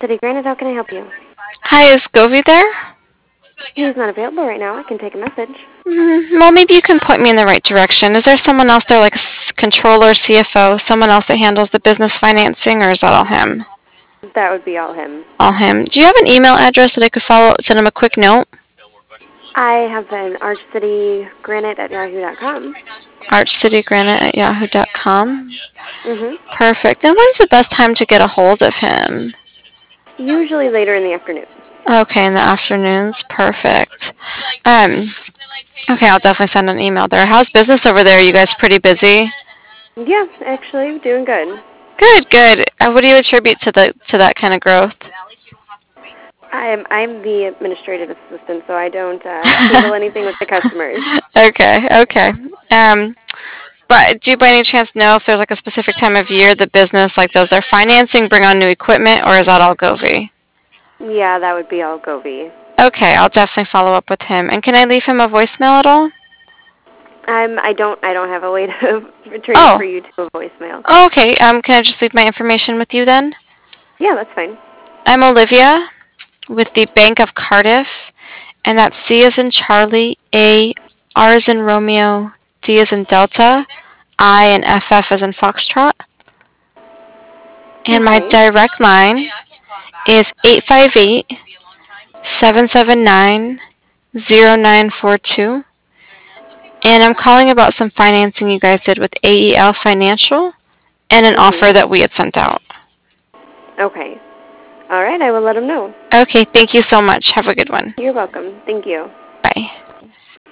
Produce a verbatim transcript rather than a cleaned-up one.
City Granite, how can I help you? Hi, is Govey there? He's not available right now. I can take a message. Mm, well, maybe you can point me in the right direction. Is there someone else there, like a s- controller, C F O, someone else that handles the business financing, or is that all him? That would be all him. All him. Do you have an email address that I could follow, send him a quick note? I have an archcitygranite at yahoo dot com. archcitygranite at yahoo dot com. Mm-hmm. Perfect. And when's the best time to get a hold of him? Usually later in the afternoon. Okay, in the afternoons. Perfect. Um, okay, I'll definitely send an email there. How's business over there? Are you guys pretty busy? Yeah, actually, doing good. Good, good. Uh, what do you attribute to the to that kind of growth? I'm I'm the administrative assistant, so I don't uh, handle anything with the customers. Okay, okay. Um, but do you by any chance know if there's like a specific time of year the business like does their financing, bring on new equipment, or is that all Govey? Yeah, that would be all Govey. Okay, I'll definitely follow up with him. And can I leave him a voicemail at all? I'm I don't I don't have a way to transfer Oh, you to a voicemail. oh okay. Um, can I just leave my information with you then? Yeah, that's fine. I'm Olivia with the Bank of Cardiff, and that's C as in Charlie, A, R as in Romeo, D as in Delta, I and F F as in Foxtrot. And my Okay. direct line is eight five eight, seven seven nine, zero nine four two. And I'm calling about some financing you guys did with A E L Financial and an Mhm. offer that we had sent out. Okay. All right, I will let him know. Okay, thank you so much. Have a good one. You're welcome. Thank you. Bye.